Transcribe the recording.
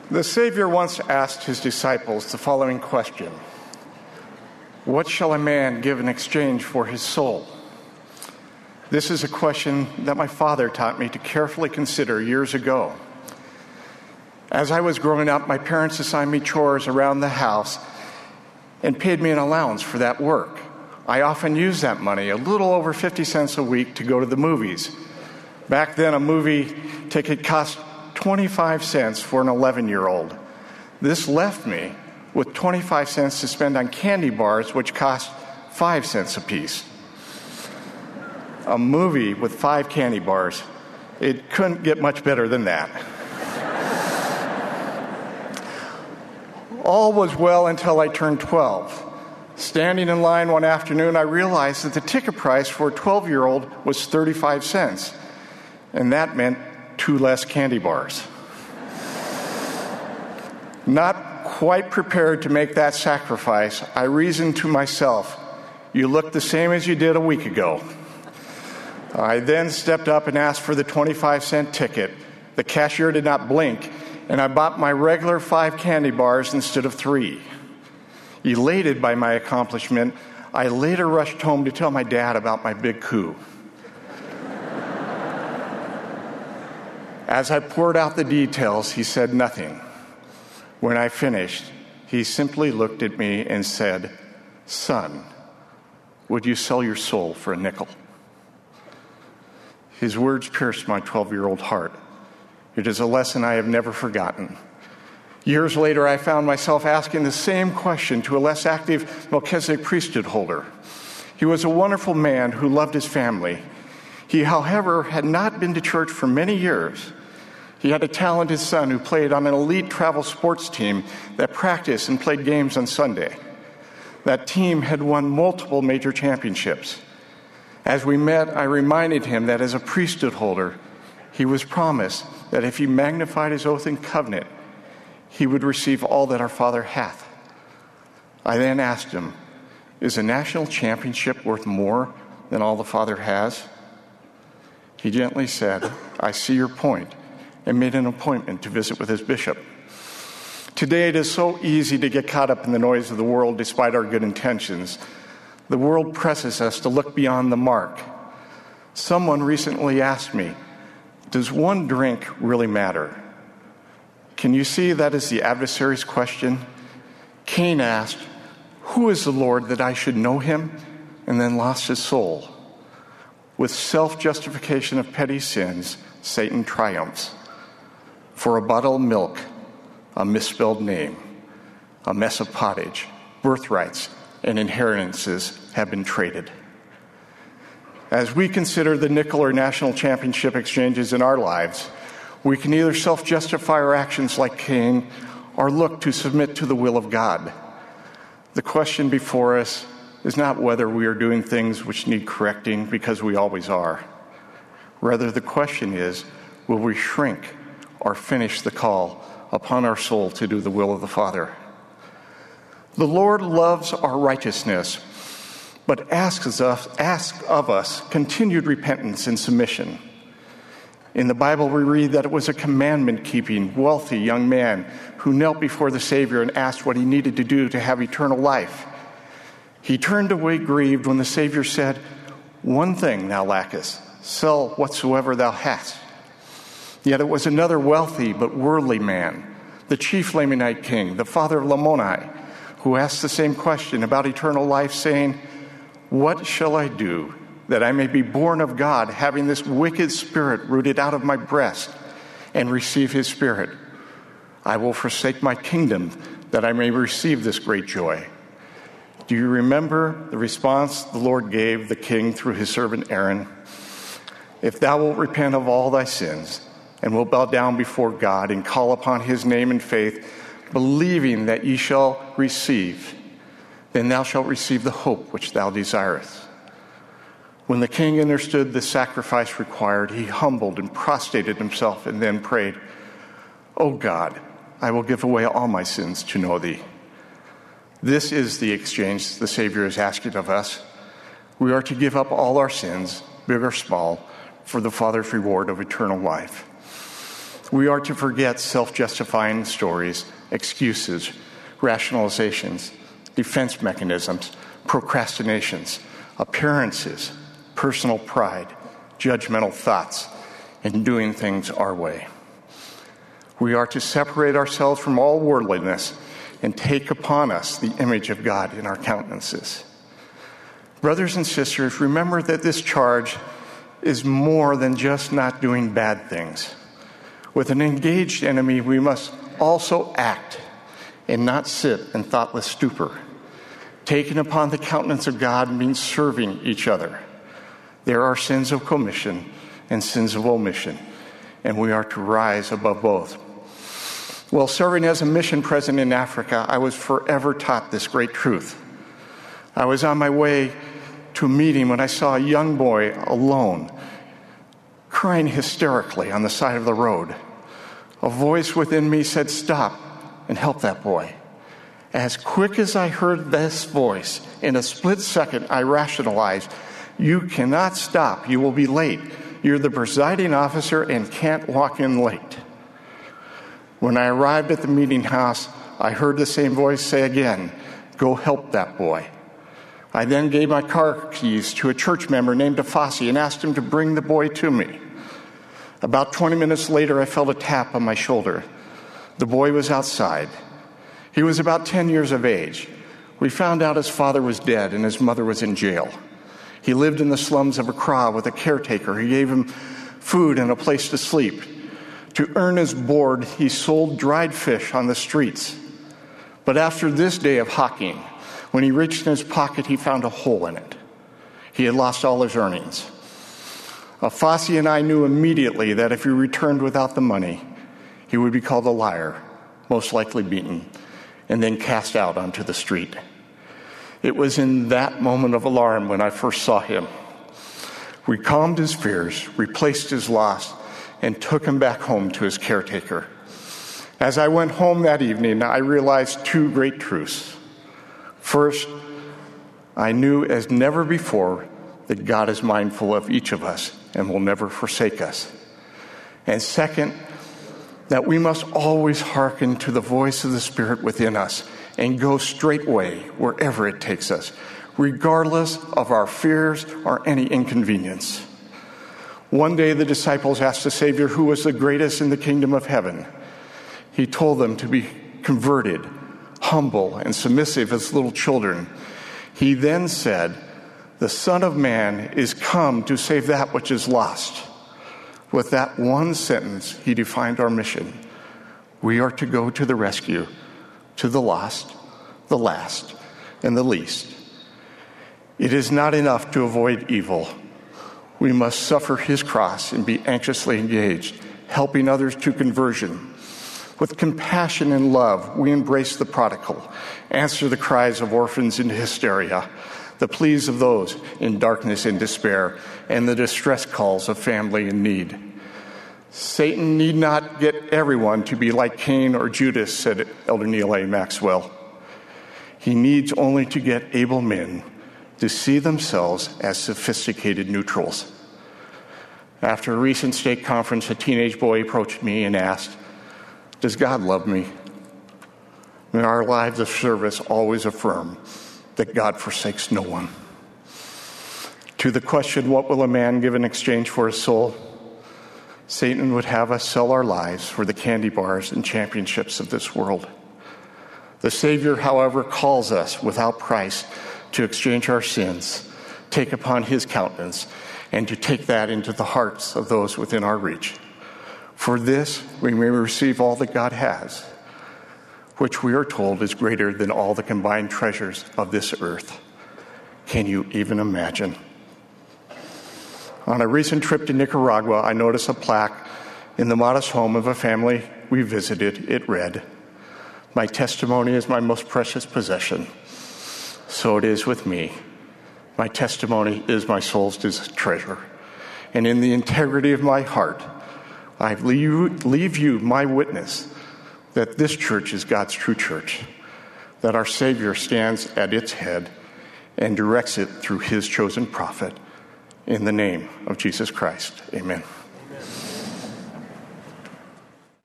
The Savior once asked his disciples the following question: "What shall a man give in exchange for his soul?" This is a question that my father taught me to carefully consider years ago. As I was growing up, my parents assigned me chores around the house and paid me an allowance for that work. I often used that money, a little over 50 cents a week, to go to the movies. Back then, a movie ticket cost 25 cents for an 11-year-old. This left me with 25 cents to spend on candy bars, which cost 5 cents apiece. A movie with 5 candy bars. It couldn't get much better than that. All was well until I turned 12. Standing in line one afternoon, I realized that the ticket price for a 12-year-old was 35 cents, and that meant 2 less candy bars. Not quite prepared to make that sacrifice, I reasoned to myself, "You look the same as you did a week ago." I then stepped up and asked for the 25-cent ticket. The cashier did not blink, and I bought my regular 5 candy bars instead of 3. Elated by my accomplishment, I later rushed home to tell my dad about my big coup. As I poured out the details, he said nothing. When I finished, he simply looked at me and said, "Son, would you sell your soul for a nickel?" His words pierced my 12-year-old heart. It is a lesson I have never forgotten. Years later, I found myself asking the same question to a less active Melchizedek priesthood holder. He was a wonderful man who loved his family. He, however, had not been to church for many years. He had a talented son who played on an elite travel sports team that practiced and played games on Sunday. That team had won multiple major championships. As we met, I reminded him that as a priesthood holder, he was promised that if he magnified his oath and covenant, he would receive all that our Father hath. I then asked him, "Is a national championship worth more than all the Father has?" He gently said, "I see your point," and made an appointment to visit with his bishop. Today, it is so easy to get caught up in the noise of the world despite our good intentions. The world presses us to look beyond the mark. Someone recently asked me, "Does one drink really matter?" Can you see that is the adversary's question? Cain asked, "Who is the Lord that I should know him?" and then lost his soul. With self-justification of petty sins, Satan triumphs. For a bottle of milk, a misspelled name, a mess of pottage, birthrights and inheritances have been traded. As we consider the nickel or national championship exchanges in our lives, we can either self-justify our actions like Cain or look to submit to the will of God. The question before us is not whether we are doing things which need correcting, because we always are. Rather, the question is, will we shrink or finish the call upon our soul to do the will of the Father? The Lord loves our righteousness, but asks of us continued repentance and submission. In the Bible, we read that it was a commandment-keeping, wealthy young man who knelt before the Savior and asked what he needed to do to have eternal life. He turned away grieved when the Savior said, "One thing thou lackest, sell whatsoever thou hast." Yet it was another wealthy but worldly man, the chief Lamanite king, the father of Lamoni, who asked the same question about eternal life, saying, "What shall I do that I may be born of God, having this wicked spirit rooted out of my breast, and receive his spirit? I will forsake my kingdom that I may receive this great joy." Do you remember the response the Lord gave the king through his servant Aaron? "If thou wilt repent of all thy sins, and wilt bow down before God and call upon his name in faith, believing that ye shall receive, then thou shalt receive the hope which thou desirest." When the king understood the sacrifice required, he humbled and prostrated himself and then prayed, "O God, I will give away all my sins to know thee." This is the exchange the Savior is asking of us. We are to give up all our sins, big or small, for the Father's reward of eternal life. We are to forget self-justifying stories, excuses, rationalizations, defense mechanisms, procrastinations, appearances, personal pride, judgmental thoughts, and doing things our way. We are to separate ourselves from all worldliness and take upon us the image of God in our countenances. Brothers and sisters, remember that this charge is more than just not doing bad things. With an engaged enemy, we must also act and not sit in thoughtless stupor. Taking upon the countenance of God means serving each other. There are sins of commission and sins of omission, and we are to rise above both. While serving as a mission president in Africa, I was forever taught this great truth. I was on my way to a meeting when I saw a young boy alone, crying hysterically on the side of the road. A voice within me said, "Stop and help that boy." As quick as I heard this voice, in a split second, I rationalized, "You cannot stop. You will be late. You're the presiding officer and can't walk in late." When I arrived at the meeting house, I heard the same voice say again, "Go help that boy." I then gave my car keys to a church member named Afasi and asked him to bring the boy to me. About 20 minutes later, I felt a tap on my shoulder. The boy was outside. He was about 10 years of age. We found out his father was dead and his mother was in jail. He lived in the slums of Accra with a caretaker who gave him food and a place to sleep. To earn his board, he sold dried fish on the streets. But after this day of hawking, when he reached in his pocket, he found a hole in it. He had lost all his earnings. Afasi and I knew immediately that if he returned without the money, he would be called a liar, most likely beaten, and then cast out onto the street. It was in that moment of alarm when I first saw him. We calmed his fears, replaced his loss, and took him back home to his caretaker. As I went home that evening, I realized two great truths. First, I knew as never before that God is mindful of each of us and will never forsake us. And second, that we must always hearken to the voice of the Spirit within us and go straightway wherever it takes us, regardless of our fears or any inconvenience. One day the disciples asked the Savior who was the greatest in the kingdom of heaven. He told them to be converted, humble, and submissive as little children. He then said, "The Son of Man is come to save that which is lost." With that one sentence, he defined our mission. We are to go to the rescue, to the lost, the last, and the least. It is not enough to avoid evil. We must suffer his cross and be anxiously engaged, helping others to conversion. With compassion and love, we embrace the prodigal, answer the cries of orphans in hysteria, the pleas of those in darkness and despair, and the distress calls of family in need. Satan need not get everyone to be like Cain or Judas, said Elder Neil A. Maxwell. He needs only to get able men to see themselves as sophisticated neutrals. After a recent stake conference, a teenage boy approached me and asked, "Does God love me?" May our lives of service always affirm that God forsakes no one. To the question, what will a man give in exchange for his soul? Satan would have us sell our lives for the candy bars and championships of this world. The Savior, however, calls us without price to exchange our sins, take upon his countenance, and to take that into the hearts of those within our reach. For this, we may receive all that God has, which we are told is greater than all the combined treasures of this earth. Can you even imagine? On a recent trip to Nicaragua, I noticed a plaque in the modest home of a family we visited. It read, "My testimony is my most precious possession. So it is with me. My testimony is my soul's treasure. And in the integrity of my heart, I leave you my witness that this church is God's true church, that our Savior stands at its head and directs it through his chosen prophet. In the name of Jesus Christ, amen."